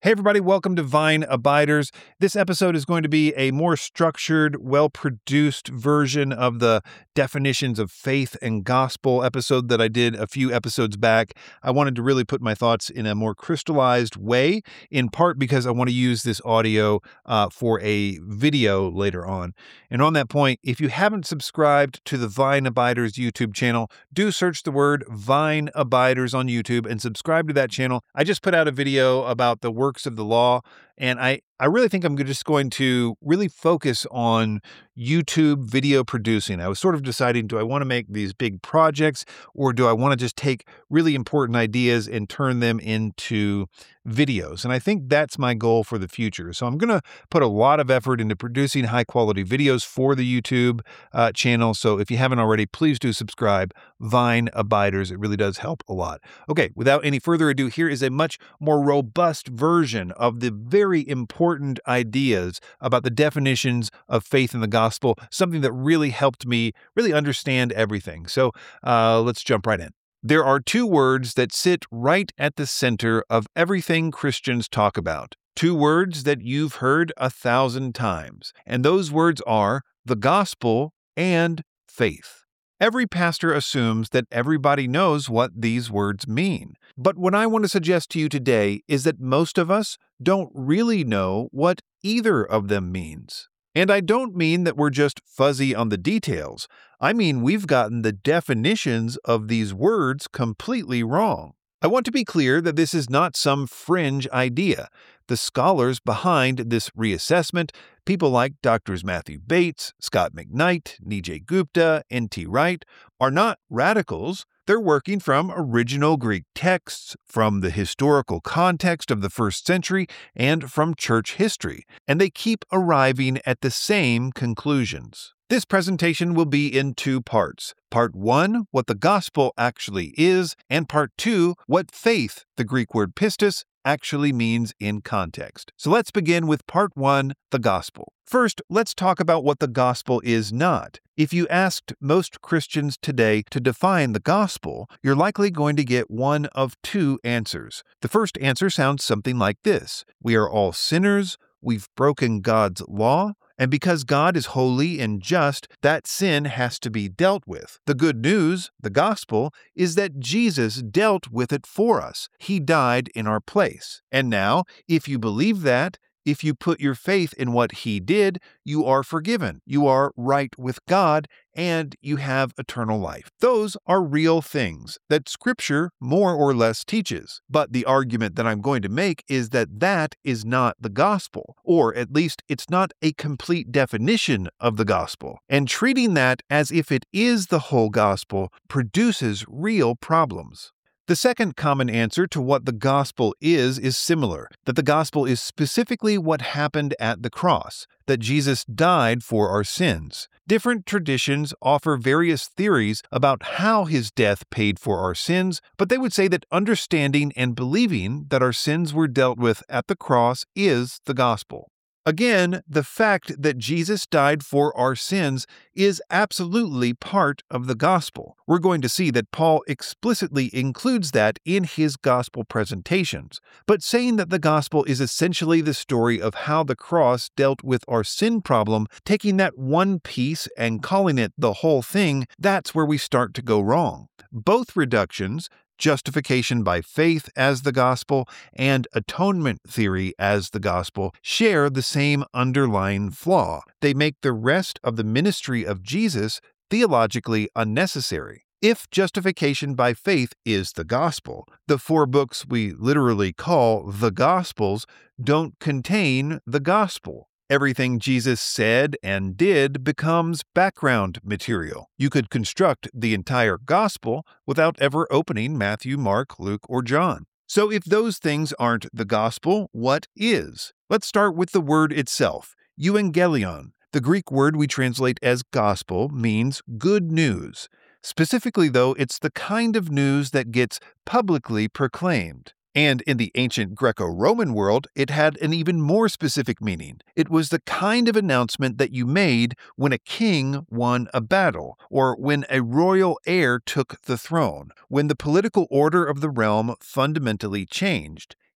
Hey everybody, welcome to Vine Abiders. This episode is going to be a more structured, well-produced version of the definitions of faith and gospel episode that I did a few episodes back. I wanted to really put my thoughts in a more crystallized way, in part because I want to use this audio for a video later on. And on that point, if you haven't subscribed to the Vine Abiders YouTube channel, do search the word Vine Abiders on YouTube and subscribe to that channel. I just put out a video about the works of the law, and I really think I'm just going to really focus on YouTube video producing. I was sort of deciding, do I want to make these big projects, or do I want to just take really important ideas and turn them into videos? And I think that's my goal for the future. So I'm going to put a lot of effort into producing high quality videos for the YouTube channel. So if you haven't already, please do subscribe. Vine Abiders. It really does help a lot. Okay, without any further ado, here is a much more robust version of the very important ideas about the definitions of faith in the gospel, something that really helped me really understand everything. So let's jump right in. There are two words that sit right at the center of everything Christians talk about. Two words that you've heard 1,000 times. And those words are the gospel and faith. Every pastor assumes that everybody knows what these words mean. But what I want to suggest to you today is that most of us don't really know what either of them means. And I don't mean that we're just fuzzy on the details. I mean we've gotten the definitions of these words completely wrong. I want to be clear that this is not some fringe idea. The scholars behind this reassessment, people like Drs. Matthew Bates, Scott McKnight, Nijay Gupta, N.T. Wright, are not radicals. They're working from original Greek texts, from the historical context of the first century, and from church history, and they keep arriving at the same conclusions. This presentation will be in two parts. Part 1, what the gospel actually is, and Part 2, what faith, the Greek word pistis, actually means in context. So let's begin with Part 1, the gospel. First, let's talk about what the gospel is not. If you asked most Christians today to define the gospel, you're likely going to get one of two answers. The first answer sounds something like this: we are all sinners, we've broken God's law, and because God is holy and just, that sin has to be dealt with. The good news, the gospel, is that Jesus dealt with it for us. He died in our place. And now, if you believe that, if you put your faith in what He did, you are forgiven, you are right with God, and you have eternal life. Those are real things that Scripture more or less teaches. But the argument that I'm going to make is that that is not the gospel, or at least it's not a complete definition of the gospel. And treating that as if it is the whole gospel produces real problems. The second common answer to what the gospel is similar, that the gospel is specifically what happened at the cross, that Jesus died for our sins. Different traditions offer various theories about how His death paid for our sins, but they would say that understanding and believing that our sins were dealt with at the cross is the gospel. Again, the fact that Jesus died for our sins is absolutely part of the gospel. We're going to see that Paul explicitly includes that in his gospel presentations. But saying that the gospel is essentially the story of how the cross dealt with our sin problem, taking that one piece and calling it the whole thing, that's where we start to go wrong. Both reductions, justification by faith as the gospel and atonement theory as the gospel, share the same underlying flaw. They make the rest of the ministry of Jesus theologically unnecessary. If justification by faith is the gospel, the 4 books we literally call the Gospels don't contain the gospel. Everything Jesus said and did becomes background material. You could construct the entire gospel without ever opening Matthew, Mark, Luke, or John. So if those things aren't the gospel, what is? Let's start with the word itself, euangelion. The Greek word we translate as gospel means good news. Specifically, though, it's the kind of news that gets publicly proclaimed. And in the ancient Greco-Roman world, it had an even more specific meaning. It was the kind of announcement that you made when a king won a battle, or when a royal heir took the throne, when the political order of the realm fundamentally changed.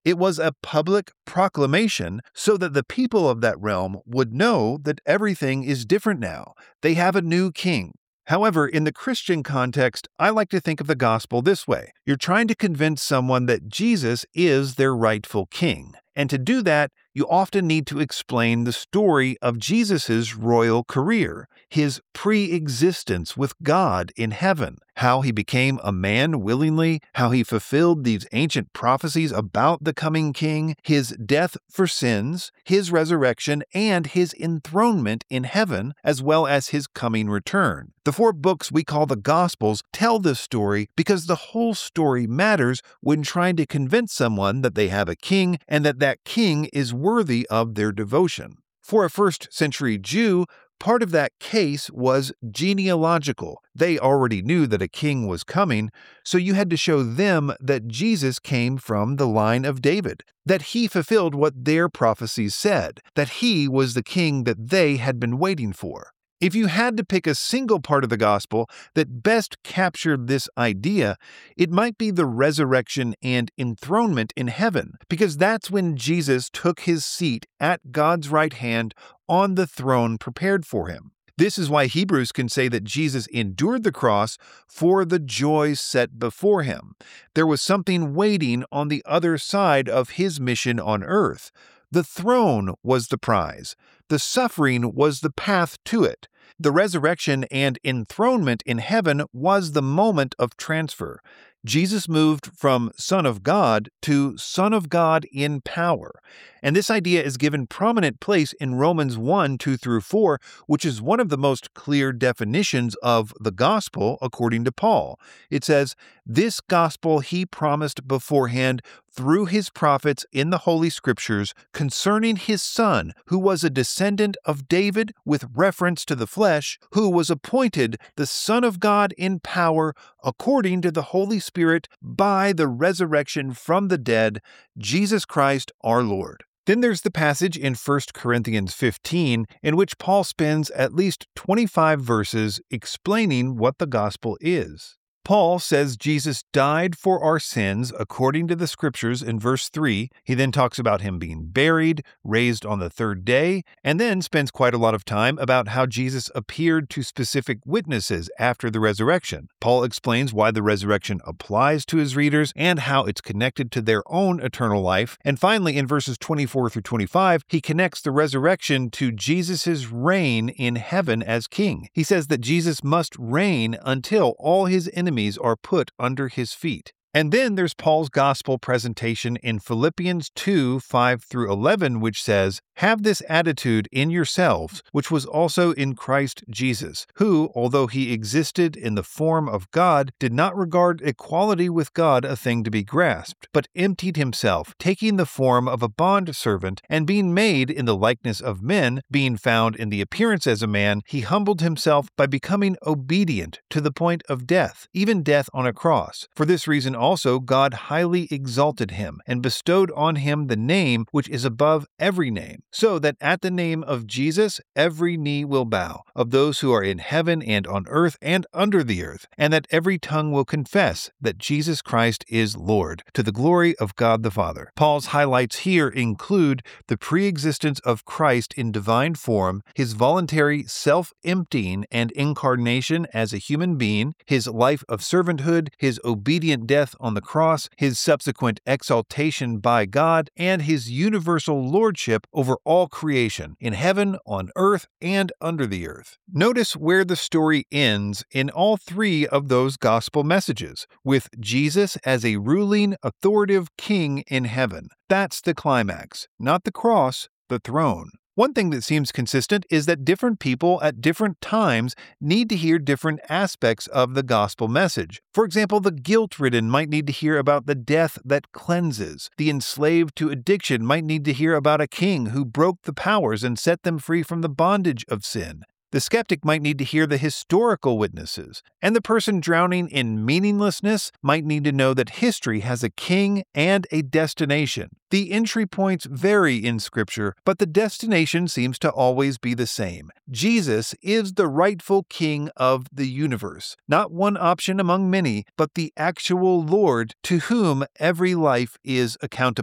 It was a public proclamation so that the people of that realm would know that everything is different now. They have a new king. However, in the Christian context, I like to think of the gospel this way. You're trying to convince someone that Jesus is their rightful king. And to do that, you often need to explain the story of Jesus' royal career, his pre-existence with God in heaven, how he became a man willingly, how he fulfilled these ancient prophecies about the coming king, his death for sins, his resurrection, and his enthronement in heaven, as well as his coming return. The 4 books we call the Gospels tell this story because the whole story matters when trying to convince someone that they have a king and that king is worthy of their devotion. For a first-century Jew, part of that case was genealogical. They already knew that a king was coming, so you had to show them that Jesus came from the line of David, that he fulfilled what their prophecies said, that he was the king that they had been waiting for. If you had to pick a single part of the gospel that best captured this idea, it might be the resurrection and enthronement in heaven, because that's when Jesus took his seat at God's right hand on the throne prepared for him. This is why Hebrews can say that Jesus endured the cross for the joy set before him. There was something waiting on the other side of his mission on earth. The throne was the prize. The suffering was the path to it. The resurrection and enthronement in heaven was the moment of transfer. Jesus moved from Son of God to Son of God in power. And this idea is given prominent place in Romans 1:2-4, which is one of the most clear definitions of the gospel according to Paul. It says, "This gospel he promised beforehand through his prophets in the Holy Scriptures concerning his Son, who was a descendant of David with reference to the flesh, who was appointed the Son of God in power according to the Holy Spirit by the resurrection from the dead, Jesus Christ our Lord." Then there's the passage in 1 Corinthians 15 in which Paul spends at least 25 verses explaining what the gospel is. Paul says Jesus died for our sins according to the Scriptures in verse 3. He then talks about him being buried, raised on the 3rd day, and then spends quite a lot of time about how Jesus appeared to specific witnesses after the resurrection. Paul explains why the resurrection applies to his readers and how it's connected to their own eternal life. And finally, in verses 24-25, he connects the resurrection to Jesus' reign in heaven as king. He says that Jesus must reign until all his enemies are put under his feet. And then there's Paul's gospel presentation in Philippians 2:5-11, which says, "Have this attitude in yourselves, which was also in Christ Jesus, who, although he existed in the form of God, did not regard equality with God a thing to be grasped, but emptied himself, taking the form of a bondservant, and being made in the likeness of men, being found in the appearance as a man, he humbled himself by becoming obedient to the point of death, even death on a cross. For this reason also God highly exalted him, and bestowed on him the name which is above every name, so that at the name of Jesus every knee will bow, of those who are in heaven and on earth and under the earth, and that every tongue will confess that Jesus Christ is Lord, to the glory of God the Father." Paul's highlights here include the pre-existence of Christ in divine form, his voluntary self-emptying and incarnation as a human being, his life of servanthood, his obedient death on the cross, his subsequent exaltation by God, and his universal lordship over all creation, in heaven, on earth, and under the earth. Notice where the story ends in all 3 of those gospel messages, with Jesus as a ruling, authoritative king in heaven. That's the climax, not the cross, the throne. One thing that seems consistent is that different people at different times need to hear different aspects of the gospel message. For example, the guilt-ridden might need to hear about the death that cleanses. The enslaved to addiction might need to hear about a king who broke the powers and set them free from the bondage of sin. The skeptic might need to hear the historical witnesses, and the person drowning in meaninglessness might need to know that history has a king and a destination. The entry points vary in Scripture, but the destination seems to always be the same. Jesus is the rightful king of the universe, not one option among many, but the actual Lord to whom every life is accountable.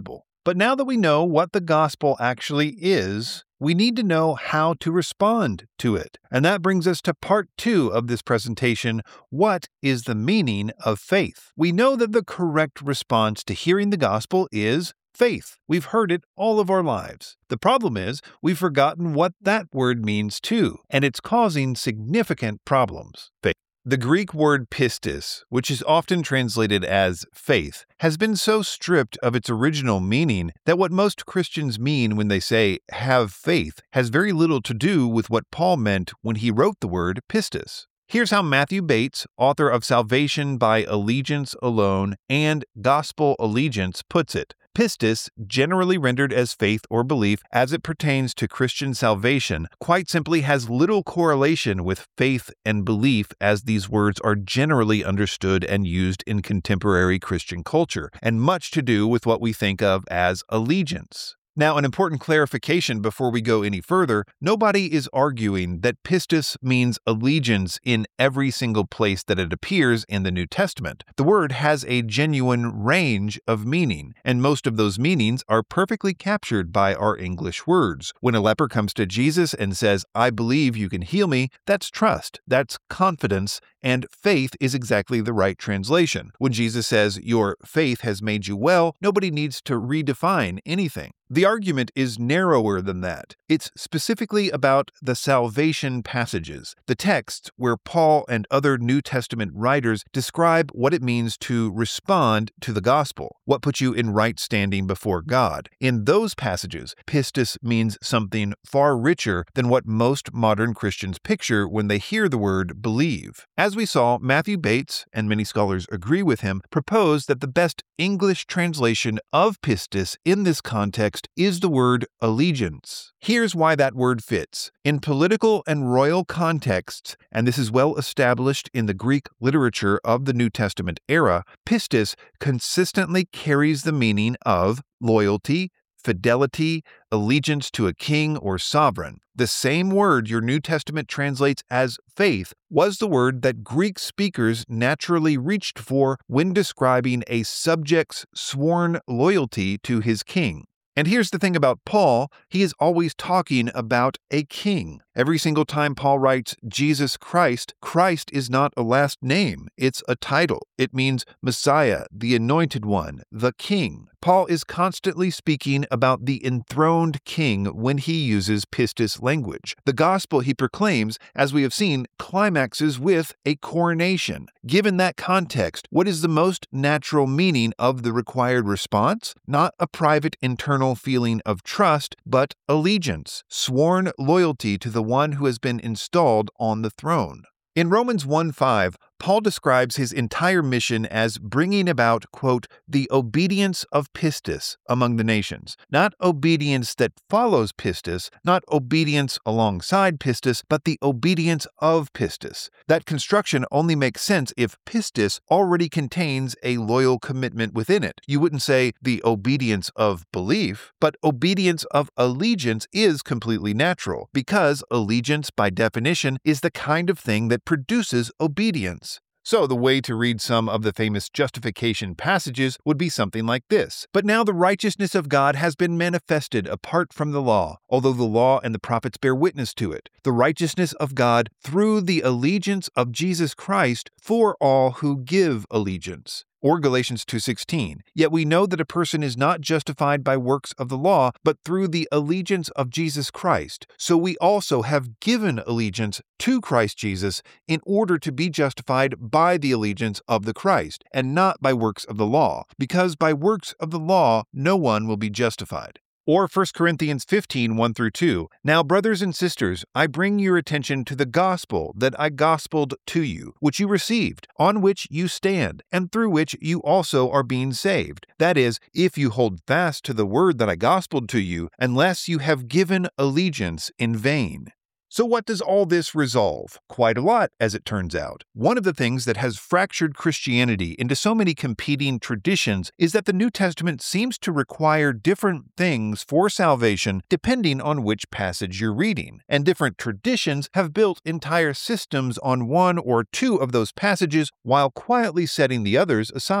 But now that we know what the gospel actually is, we need to know how to respond to it. And that brings us to part 2 of this presentation. What is the meaning of faith? We know that the correct response to hearing the gospel is faith. We've heard it all of our lives. The problem is we've forgotten what that word means too, and it's causing significant problems. The Greek word pistis, which is often translated as faith, has been so stripped of its original meaning that what most Christians mean when they say have faith has very little to do with what Paul meant when he wrote the word pistis. Here's how Matthew Bates, author of Salvation by Allegiance Alone and Gospel Allegiance, puts it. Pistis, generally rendered as faith or belief as it pertains to Christian salvation, quite simply has little correlation with faith and belief as these words are generally understood and used in contemporary Christian culture, and much to do with what we think of as allegiance. Now, an important clarification before we go any further, nobody is arguing that pistis means allegiance in every single place that it appears in the New Testament. The word has a genuine range of meaning, and most of those meanings are perfectly captured by our English words. When a leper comes to Jesus and says, "I believe you can heal me," that's trust, that's confidence, and faith is exactly the right translation. When Jesus says, "Your faith has made you well," nobody needs to redefine anything. The argument is narrower than that. It's specifically about the salvation passages, the texts where Paul and other New Testament writers describe what it means to respond to the gospel, what puts you in right standing before God. In those passages, pistis means something far richer than what most modern Christians picture when they hear the word believe. As we saw, Matthew Bates, and many scholars agree with him, propose that the best English translation of pistis in this context is the word allegiance. Here's why that word fits. In political and royal contexts, and this is well established in the Greek literature of the New Testament era, pistis consistently carries the meaning of loyalty, fidelity, allegiance to a king or sovereign. The same word your New Testament translates as faith was the word that Greek speakers naturally reached for when describing a subject's sworn loyalty to his king. And here's the thing about Paul, he is always talking about a king. Every single time Paul writes Jesus Christ, Christ is not a last name, it's a title. It means Messiah, the Anointed One, the King. Paul is constantly speaking about the enthroned king when he uses pistis language. The gospel he proclaims, as we have seen, climaxes with a coronation. Given that context, what is the most natural meaning of the required response? Not a private internal feeling of trust, but allegiance, sworn loyalty to the one who has been installed on the throne. In Romans 1:5, Paul describes his entire mission as bringing about, quote, the obedience of pistis among the nations. Not obedience that follows pistis, not obedience alongside pistis, but the obedience of pistis. That construction only makes sense if pistis already contains a loyal commitment within it. You wouldn't say the obedience of belief, but obedience of allegiance is completely natural, because allegiance, by definition, is the kind of thing that produces obedience. So the way to read some of the famous justification passages would be something like this. But now the righteousness of God has been manifested apart from the law, although the law and the prophets bear witness to it. The righteousness of God through the allegiance of Jesus Christ for all who give allegiance. Or Galatians 2:16. Yet we know that a person is not justified by works of the law, but through the allegiance of Jesus Christ. So we also have given allegiance to Christ Jesus in order to be justified by the allegiance of the Christ, and not by works of the law, because by works of the law no one will be justified. Or 1 Corinthians 15:1-2. Now, brothers and sisters, I bring your attention to the gospel that I gospeled to you, which you received, on which you stand, and through which you also are being saved. That is, if you hold fast to the word that I gospeled to you, unless you have given allegiance in vain. So what does all this resolve? Quite a lot, as it turns out. One of the things that has fractured Christianity into so many competing traditions is that the New Testament seems to require different things for salvation depending on which passage you're reading, and different traditions have built entire systems on one or two of those passages while quietly setting the others aside.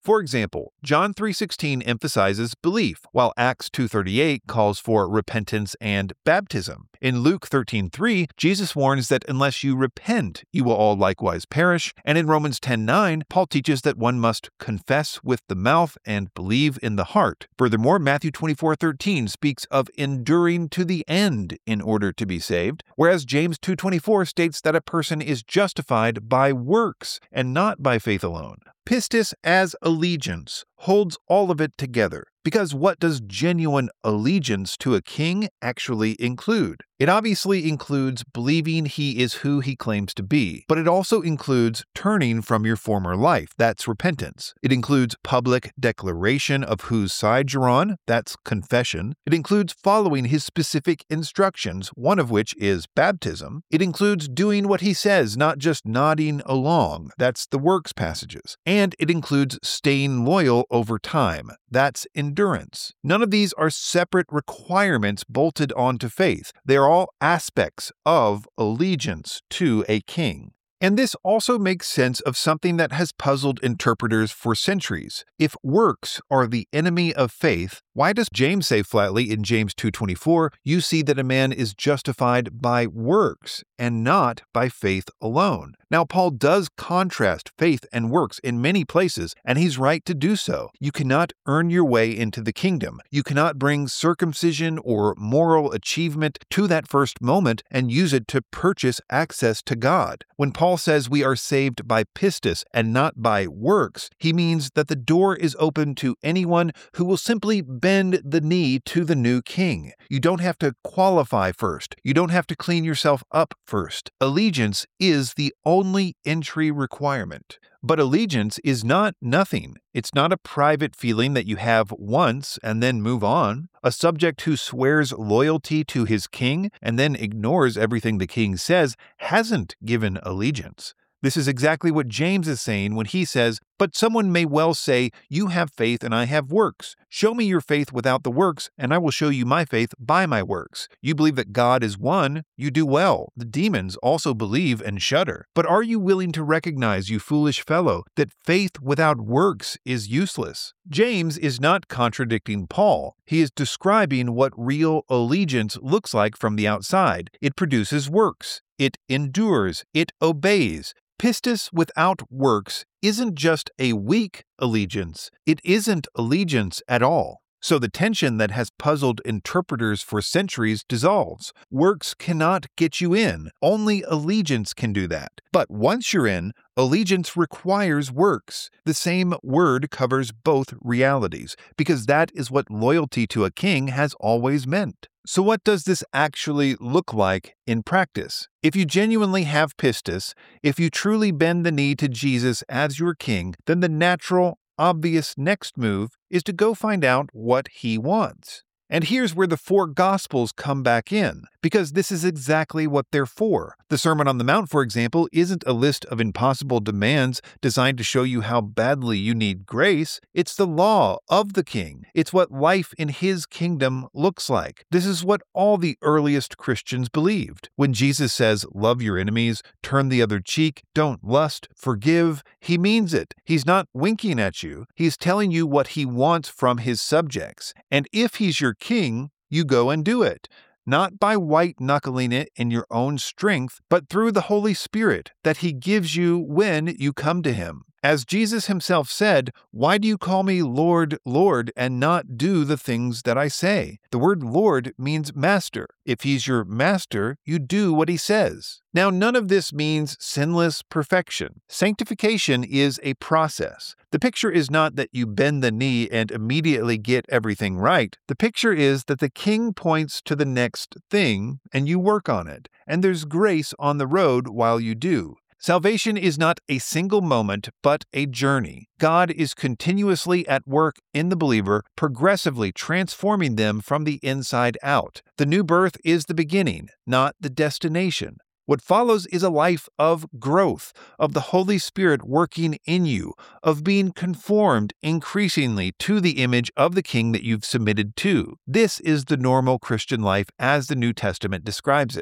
For example, John 3:16 emphasizes belief, while Acts 2:38 calls for repentance and baptism. In Luke 13:3, Jesus warns that unless you repent, you will all likewise perish, and in Romans 10:9, Paul teaches that one must confess with the mouth and believe in the heart. Furthermore, Matthew 24:13 speaks of enduring to the end in order to be saved, whereas James 2:24 states that a person is justified by works and not by faith alone. Pistis as allegiance holds all of it together, because what does genuine allegiance to a king actually include? It obviously includes believing he is who he claims to be, but it also includes turning from your former life. That's repentance. It includes public declaration of whose side you're on. That's confession. It includes following his specific instructions, one of which is baptism. It includes doing what he says, not just nodding along. That's the works passages. And it includes staying loyal over time. That's endurance. None of these are separate requirements bolted onto faith. They are all aspects of allegiance to a king. And this also makes sense of something that has puzzled interpreters for centuries. If works are the enemy of faith, why does James say flatly in James 2:24, you see that a man is justified by works and not by faith alone? Now, Paul does contrast faith and works in many places, and he's right to do so. You cannot earn your way into the kingdom. You cannot bring circumcision or moral achievement to that first moment and use it to purchase access to God. When Paul says we are saved by pistis and not by works, he means that the door is open to anyone who will simply bend the knee to the new king. You don't have to qualify first. You don't have to clean yourself up first. Allegiance is the only entry requirement. But allegiance is not nothing. It's not a private feeling that you have once and then move on. A subject who swears loyalty to his king and then ignores everything the king says hasn't given allegiance. This is exactly what James is saying when he says, but someone may well say, you have faith and I have works. Show me your faith without the works, and I will show you my faith by my works. You believe that God is one, you do well. The demons also believe and shudder. But are you willing to recognize, you foolish fellow, that faith without works is useless? James is not contradicting Paul. He is describing what real allegiance looks like from the outside. It produces works. It endures. It obeys. Pistis without works isn't just a weak allegiance. It isn't allegiance at all. So the tension that has puzzled interpreters for centuries dissolves. Works cannot get you in. Only allegiance can do that. But once you're in, allegiance requires works. The same word covers both realities, because that is what loyalty to a king has always meant. So what does this actually look like in practice? If you genuinely have pistis, if you truly bend the knee to Jesus as your king, then the natural, obvious next move is to go find out what he wants. And here's where the four Gospels come back in, because this is exactly what they're for. The Sermon on the Mount, for example, isn't a list of impossible demands designed to show you how badly you need grace. It's the law of the King. It's what life in his kingdom looks like. This is what all the earliest Christians believed. When Jesus says, love your enemies, turn the other cheek, don't lust, forgive, he means it. He's not winking at you. He's telling you what he wants from his subjects. And if he's your king, you go and do it. Not by white-knuckling it in your own strength, but through the Holy Spirit that he gives you when you come to him. As Jesus himself said, why do you call me Lord, Lord, and not do the things that I say? The word Lord means master. If he's your master, you do what he says. Now, none of this means sinless perfection. Sanctification is a process. The picture is not that you bend the knee and immediately get everything right. The picture is that the king points to the next thing, and you work on it. And there's grace on the road while you do. Salvation is not a single moment, but a journey. God is continuously at work in the believer, progressively transforming them from the inside out. The new birth is the beginning, not the destination. What follows is a life of growth, of the Holy Spirit working in you, of being conformed increasingly to the image of the King that you've submitted to. This is the normal Christian life as the New Testament describes it.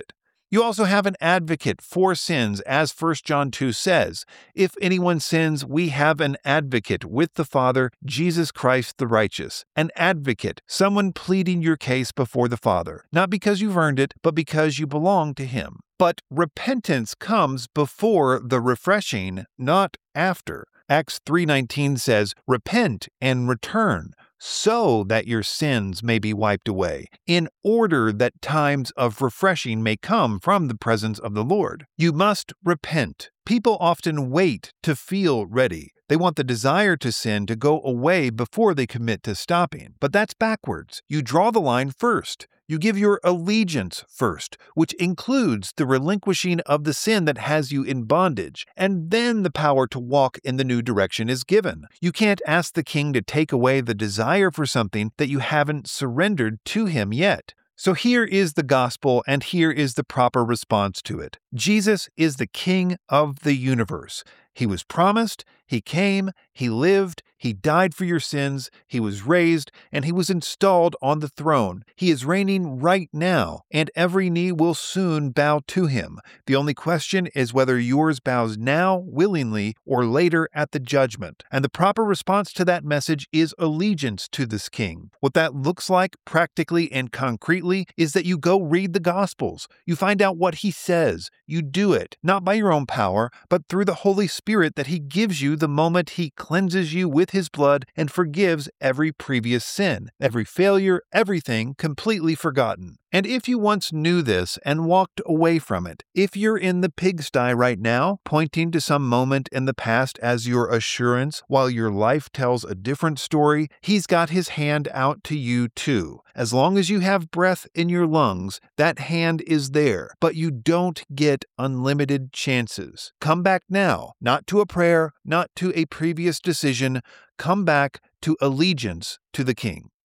You also have an advocate for sins, as 1 John 2 says. If anyone sins, we have an advocate with the Father, Jesus Christ the righteous. An advocate, someone pleading your case before the Father, not because you've earned it, but because you belong to Him. But repentance comes before the refreshing, not after. Acts 3:19 says, "Repent and return, so that your sins may be wiped away, in order that times of refreshing may come from the presence of the Lord." You must repent. People often wait to feel ready. They want the desire to sin to go away before they commit to stopping. But that's backwards. You draw the line first. You give your allegiance first, which includes the relinquishing of the sin that has you in bondage, and then the power to walk in the new direction is given. You can't ask the king to take away the desire for something that you haven't surrendered to him yet. So here is the gospel, and here is the proper response to it. Jesus is the King of the universe. He was promised, He came, He lived, He died for your sins, He was raised, and He was installed on the throne. He is reigning right now, and every knee will soon bow to Him. The only question is whether yours bows now, willingly, or later at the judgment. And the proper response to that message is allegiance to this King. What that looks like, practically and concretely, is that you go read the Gospels. You find out what He says. You do it, not by your own power, but through the Holy Spirit that He gives you the moment He cleanses you with His blood and forgives every previous sin, every failure, everything completely forgotten. And if you once knew this and walked away from it, if you're in the pigsty right now, pointing to some moment in the past as your assurance while your life tells a different story, He's got His hand out to you too. As long as you have breath in your lungs, that hand is there, but you don't get unlimited chances. Come back now, not to a prayer, not to a previous decision. Come back to allegiance to the King.